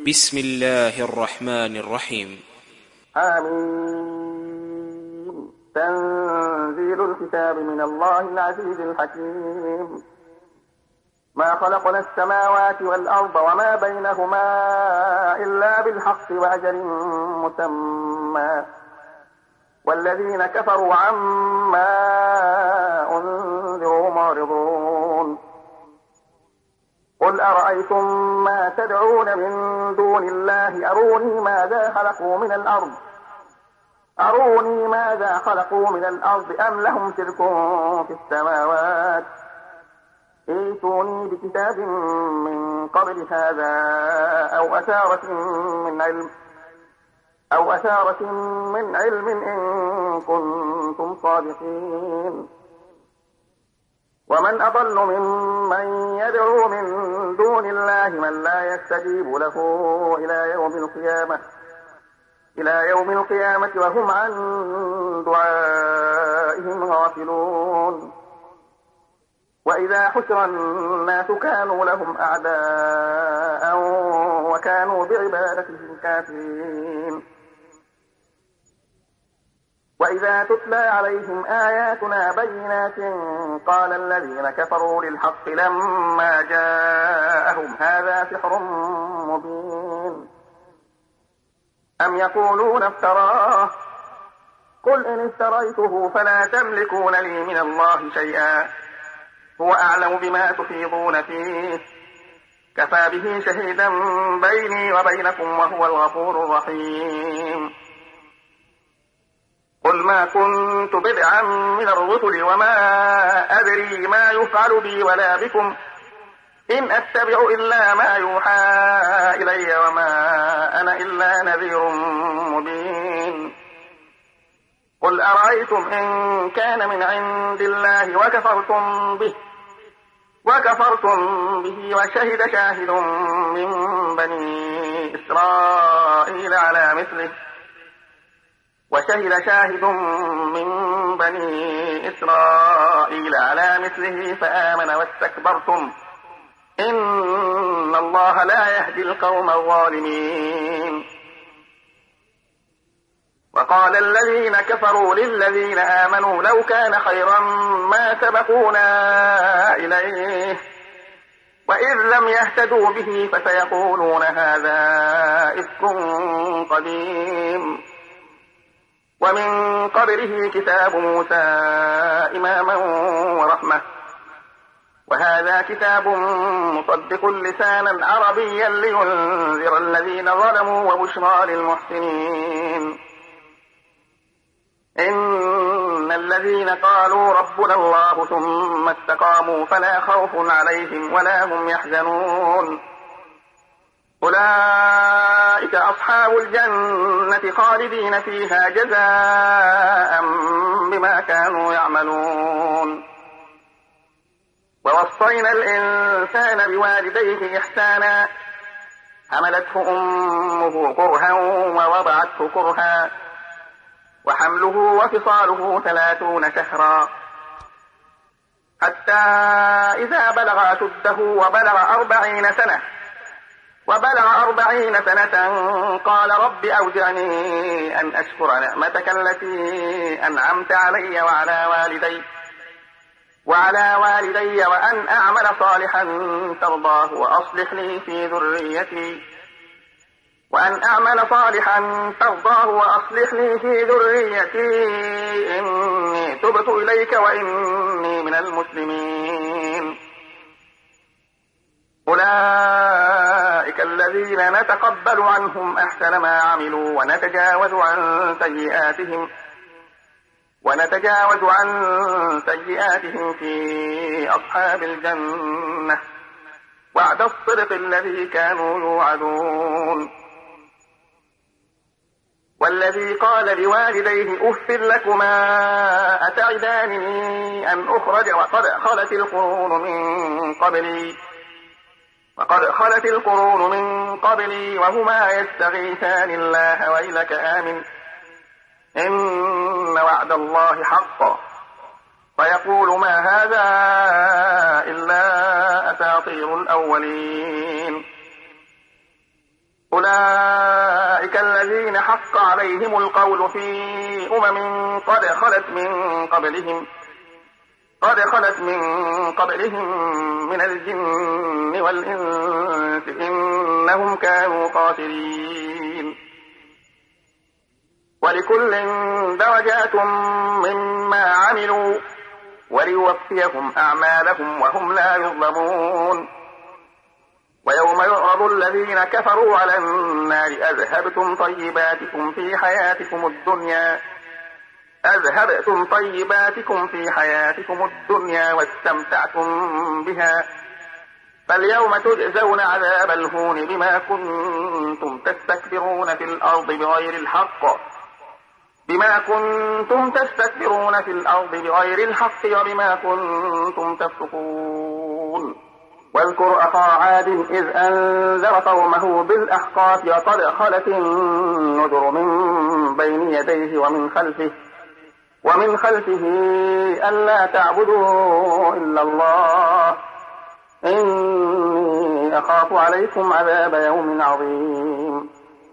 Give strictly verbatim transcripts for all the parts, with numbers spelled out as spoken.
بسم الله الرحمن الرحيم. آمين. تنزيل الكتاب من الله العزيز الحكيم. ما خلقنا السماوات والأرض وما بينهما إلا بالحق وأجل مسمى، والذين كفروا عما أنذروا معرضون. قل أرأيتم ما تدعون من دون الله أروني ماذا خلقوا من الأرض أروني ماذا خلقوا من الأرض أم لهم شرك في السماوات ائتوني بكتاب من قبل هذا أو أثارة من علم أو أثارة من علم إن كنتم صادقين. ومن أضل ممن يدعو من دون الله من لا يستجيب له إلى يوم القيامة إلى يوم القيامة وهم عن دعائهم غافلون. وإذا حشر الناس كانوا لهم أعداء وكانوا بعبادتهم كافرين. وإذا تتلى عليهم آياتنا بينات قال الذين كفروا للحق لما جاءهم هذا سحر مبين أم يقولون افتراه قل إن افتريته فلا تملكون لي من الله شيئا هو أعلم بما تفيضون فيه كفى به شهيدا بيني وبينكم وهو الغفور الرحيم. قل ما كنت بدعا من الرسل وما أدري ما يفعل بي ولا بكم إن أتبع إلا ما يوحى إلي وما أنا إلا نذير مبين. قل أرأيتم إن كان من عند الله وكفرتم به وكفرتم به وشهد شاهد من بني إسرائيل على مثله وشهد شاهد من بني إسرائيل على مثله فآمن واستكبرتم إن الله لا يهدي القوم الظالمين. وقال الذين كفروا للذين آمنوا لو كان خيرا ما سبقونا إليه وإذ لم يهتدوا به فسيقولون هذا إفك قديم. ومن قبله كتاب موسى إماما ورحمة وهذا كتاب مصدق لسانا عربيا لينذر الذين ظلموا وبشرى للمحسنين. إن الذين قالوا ربنا الله ثم استقاموا فلا خوف عليهم ولا هم يحزنون أولئك أصحاب الجنة خالدين فيها جزاء بما كانوا يعملون. ووصينا الإنسان بوالديه إحسانا حملته أمه كرها ووضعته كرها وحمله وفصاله ثلاثون شهرا حتى إذا بلغ أشده وبلغ أربعين سنة وبلغ أربعين سنة قال رب أوزعني أن أشكر نعمتك التي أنعمت علي وعلى والدي وعلى والدي وأن أعمل صالحا ترضاه وأصلح لي في ذريتي وأن أعمل صالحا ترضاه وأصلح لي في ذريتي إني تبت إليك وإني من المسلمين. أولئك الذين نتقبل عنهم أحسن ما عملوا ونتجاوز عن سيئاتهم ونتجاوز عن سيئاتهم في أصحاب الجنة وعد الصدق الذي كانوا يوعدون. والذي قال لوالديه أف لكما أتعدانني أن أخرج وقد خلت القرون من قبلي وقد خلت القرون من قبلي وهما يستغيثان الله ويلك آمن إن وعد الله حق فيقول ما هذا إلا أساطير الأولين. أولئك الذين حق عليهم القول في أمم قد خلت من قبلهم قد خلت من قبلهم من الجن والإنس إنهم كانوا خاسرين. ولكل درجات مما عملوا وليوفيهم أعمالهم وهم لا يظلمون. ويوم يعرض الذين كفروا على النار أذهبتم طيباتكم في حياتكم الدنيا أذهبتم طيباتكم في حياتكم الدنيا واستمتعتم بها فاليوم تجزون عذاب الهون بما كنتم تستكبرون في الأرض بغير الحق بما كنتم تستكبرون في الأرض بغير الحق وبما كنتم تفسقون. واذكر أخا عاد إذ أنذر قومه بالأحقاف وقد خلت النذر من بين يديه ومن خلفه ومن خلفه ألا تعبدوا إلا الله إني أخاف عليكم عذاب يوم عظيم.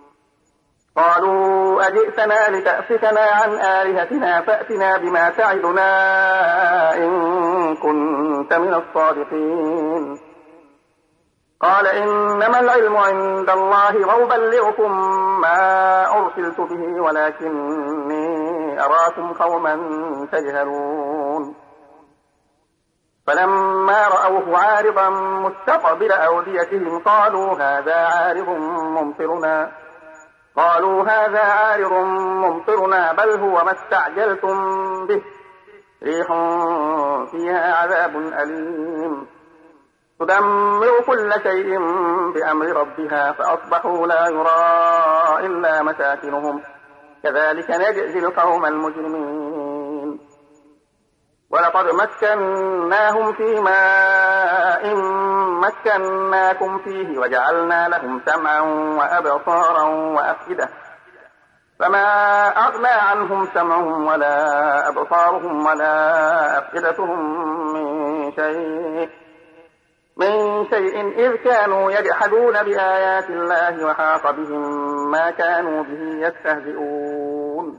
قالوا أجئتنا لتأفكنا عن آلهتنا فأتنا بما تعدنا إن كنت من الصادقين. قال إنما العلم عند الله وأبلغكم ما أرسلت به ولكني أراكم قوما تجهلون. فلما رأوه عارضا مستقبل أوديتهم قالوا هذا عارض ممطرنا قالوا هذا عارض ممطرنا بل هو ما استعجلتم به ريح فيها عذاب أليم تدمر كل شيء بأمر ربها فأصبحوا لا يرى إلا مساكنهم كذلك نجزي القوم المجرمين. ولقد مكناهم في ماء مكناكم فيه وجعلنا لهم سمعا وأبصارا وأفئدة فما أغنى عنهم سمعهم ولا أبصارهم ولا أفئدتهم من شيء من شيء إذ كانوا يجحدون بآيات الله وحاق بهم ما كانوا به يستهزئون.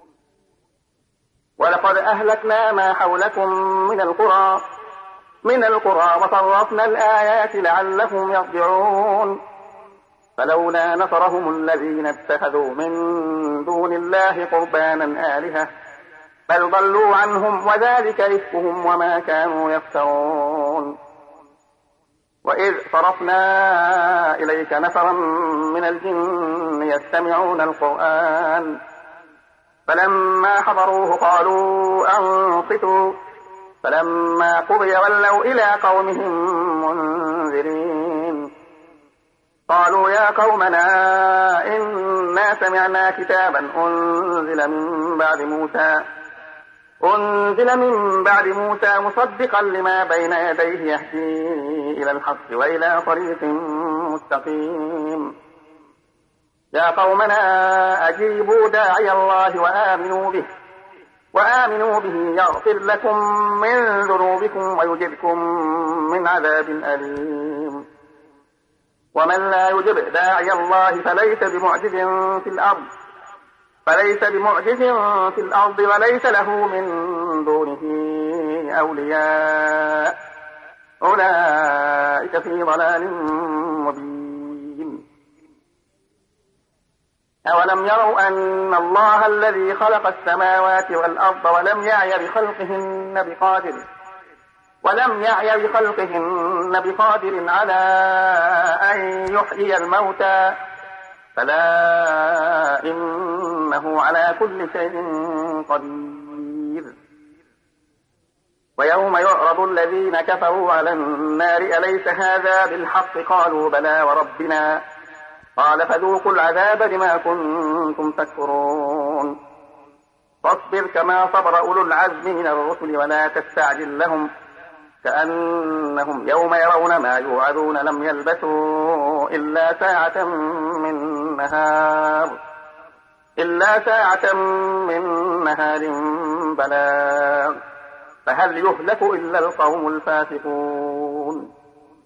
ولقد أهلكنا ما حولكم من القرى من القرى وصرفنا الآيات لعلهم يرجعون. فلولا نصرهم الذين اتخذوا من دون الله قربانا آلهة بل ضلوا عنهم وذلك إفكهم وما كانوا يفترون. وإذ صرفنا إليك نفرا من الجن يستمعون القرآن فلما حضروه قالوا أنصتوا فلما قضي ولوا إلى قومهم منذرين. قالوا يا قومنا إنا سمعنا كتابا أنزل من بعد موسى أنزل من بعد موسى مصدقا لما بين يديه يهدي إلى الحق وإلى طريق مستقيم. يا قومنا أجيبوا داعي الله وآمنوا به وآمنوا به يغفر لكم من ذنوبكم ويجركم من عذاب أليم. ومن لا يجب داعي الله فليس بمعجز في الأرض فليس بمعجز في الأرض وليس له من دونه أولياء أولئك في ضلال مبين. أولم يروا أن الله الذي خلق السماوات والأرض ولم يعي بخلقهن بقادر ولم يعي بخلقهن بقادر على أن يحيي الموتى فلا إنه على كل شيء قدير. ويوم يعرض الذين كفروا على النار أليس هذا بالحق قالوا بلى وربنا قال فذوقوا العذاب بما كنتم تكفرون. فاصبر كما صبر أولو العزم من الرسل ولا تستعجل لهم كأنهم يوم يرون ما يوعدون لم يلبثوا إلا ساعة من نهار إلا ساعة من نهار بلاغ فهل يهلك إلا القوم الفاسقون.